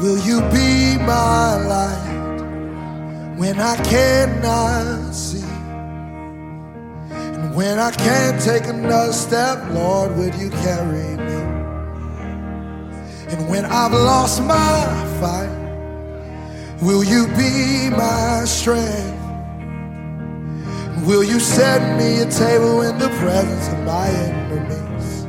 Will you be my light when I cannot see? And when I can't take another step, Lord, will you carry me? And when I've lost my fight, will you be my strength? And will you set me a table in the presence of my enemies?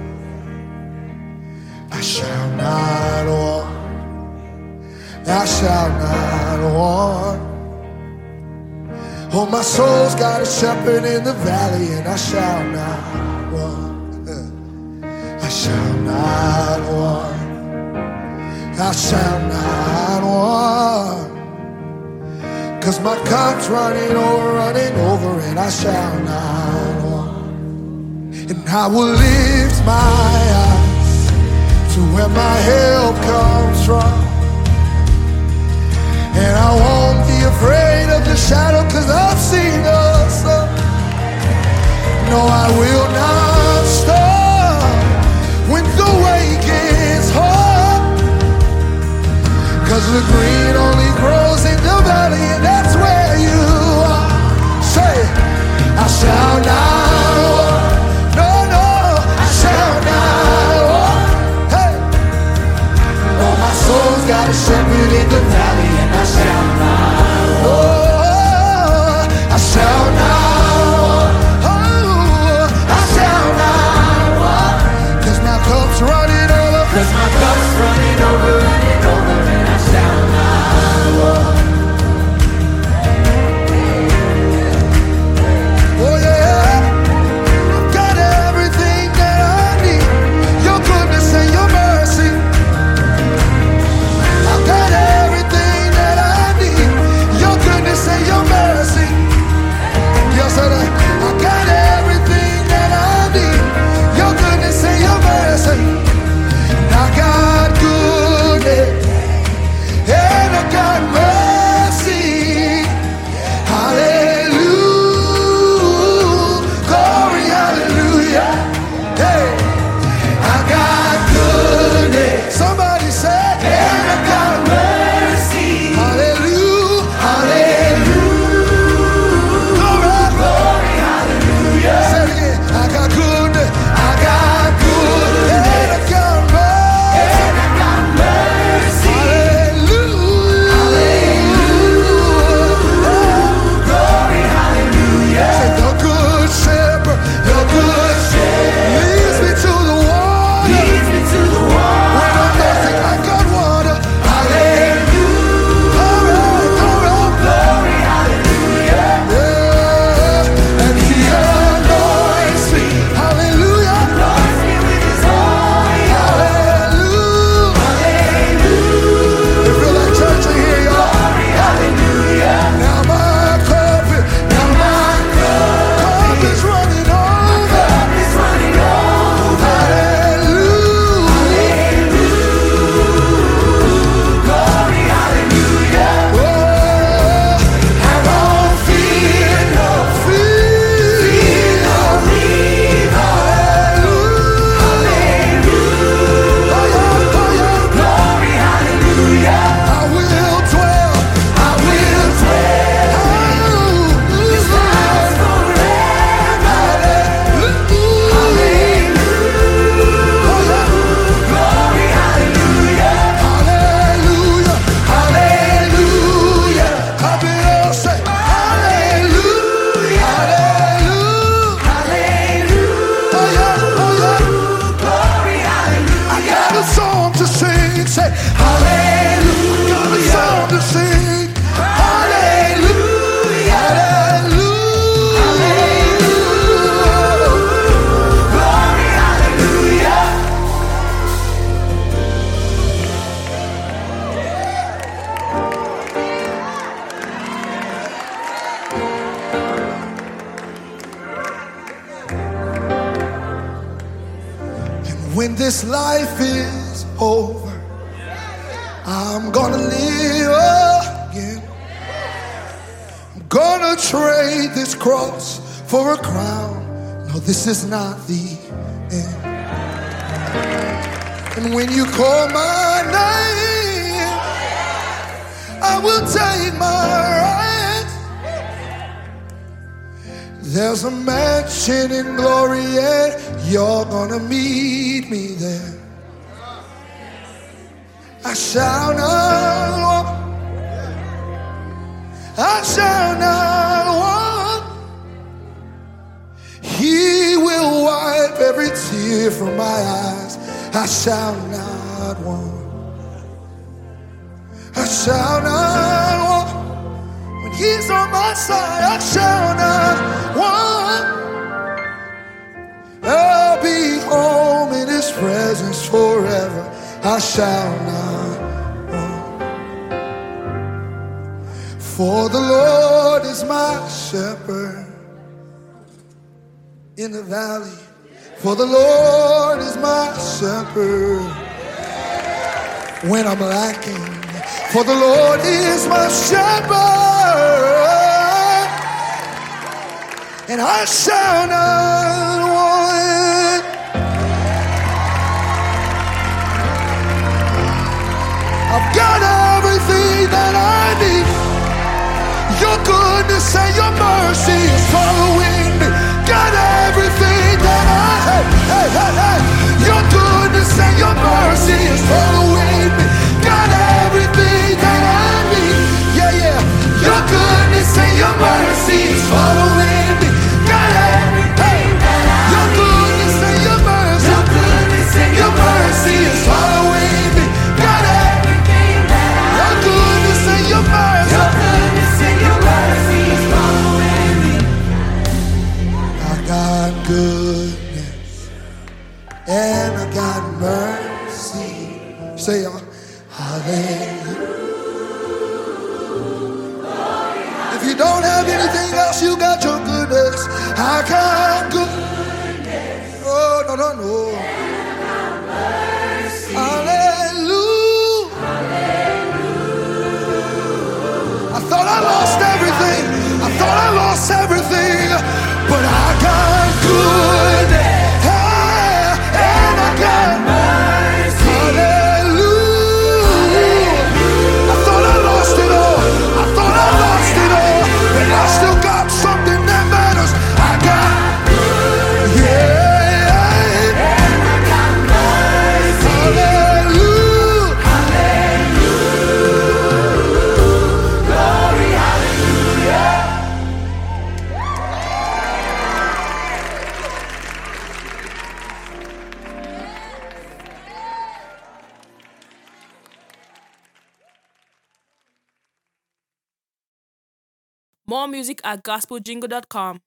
I shall not want. I shall not want. Oh, my soul's got a shepherd in the valley, and I shall not want. I shall not want. I shall not want. 'Cause my cup's running over, and I shall not want. And I will lift my eyes to where my help comes from. And I won't be afraid of the shadow, 'cause I've seen the sun. No, I will not stop when the way gets hard, 'cause the green only grows in the valley, and that's where you are. Say, I shall not walk. No, no, I shall not walk. Hey, oh, my soul's got a shepherd in the valley, and I shall not walk. Oh, I shall not walk. Oh, I shall not walk. 'Cause my cup's running over. 'Cause my cup's running over, and I shall not walk. Oh yeah, I've got everything that I need. Your goodness and your mercy. I've got everything that I need. Your goodness and your mercy. Yes, I got everything that I need. Your goodness and your mercy. I got goodness and I got mercy. Hallelujah, glory, hallelujah. Hey, I got goodness. Somebody said, and I got mercy. Hallelujah, hallelujah, glory, glory, hallelujah. Say it again. I got goodness. I got goodness. And I got mercy. And I got mercy. Hallelujah, hallelujah, glory, hallelujah. Say, the good shepherd, the good shepherd leads me to the water. Leads me to the water. When I'm thirsty, I got water. Hallelujah, all right, glory, hallelujah. Yeah, and He anoints me. Hallelujah, anoints me with His oil. Hallelujah, hallelujah. You feel like church in here, y'all? Glory, hallelujah. Now my cup is running over. Cup is running over. Hallelujah, glory, hallelujah. Oh, I won't fear no evil. Hallelujah, oh yeah, glory, hallelujah. I will dwell. His house forever. Hallelujah, oh yeah, glory, hallelujah. Hallelujah, hallelujah. Clap it up, say hallelujah, hallelujah, hallelujah. Oh yeah, glory, hallelujah. I got a song to sing, say hallelujah. Got a song to sing, hallelujah, hallelujah, glory, hallelujah. And when this life is over, I'm gonna live again. I'm gonna trade this cross for a crown. No, this is not the end. And when you call my name, I will take my right. There's a mansion in glory and you're gonna meet me there. I shall not walk, I shall not walk. He will wipe every tear from my eyes. I shall not want, I shall not walk. When he's on my side, I shall not want. I'll be home in his presence forever. I shall not want. For the Lord is my shepherd in the valley. For the Lord is my shepherd when I'm lacking. For the Lord is my shepherd, and I shall not want. I've got everything that I need. Your goodness and your mercy is following me. Got everything that I have. Hey, hey, hey. Your goodness and your mercy is following me. Got everything that I need. Yeah, yeah. Your goodness and your mercy is following me. Got everything that I need. Your goodness and your mercy. Your goodness and your mercy is following me. Got everything that I need. Your goodness and your mercy. Your goodness and your mercy is following me. I got goodness and I got mercy. Say y'all. Hallelujah. If you don't have anything else, you got your goodness. I got goodness. Oh, no, no, no. Hallelujah. I thought I lost everything. I thought I lost everything. But I got goodness. And I got mercy. Hallelujah. I thought I lost it all. I thought I lost it all. But I still got something that matters. I got goodness. Yeah. And I got mercy. Hallelujah. Hallelujah. Glory, hallelujah. More music at gospeljingle.com.